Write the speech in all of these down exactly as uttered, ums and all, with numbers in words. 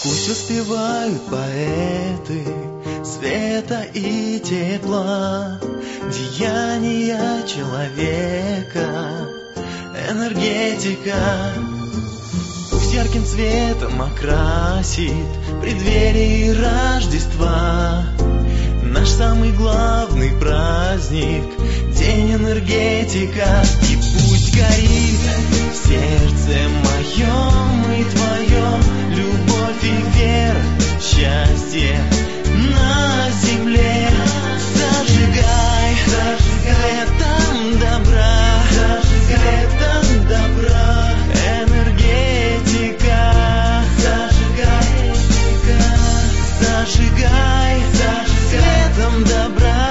Пусть успевают поэты света и тепла, деяния человека, энергетика. Пусть ярким цветом окрасит преддверие Рождества наш самый главный праздник, день энергетика. И пусть горит в сердце моем и твоем любовь и вера, счастье на земле. Зажигай, зажигай светом добра, светом добра, энергетика. Зажигай, зажигай, светом добра,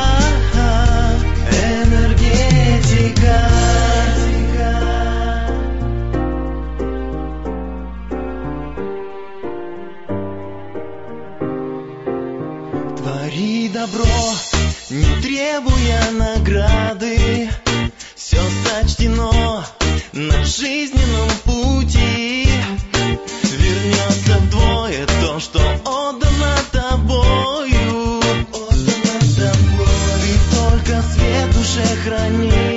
энергетика. Твори добро, не требуя награды, все сочтено на жизненном пути. Вернется вдвое то, что отдано тобою, отдано тобой. Ты только свет уже храни.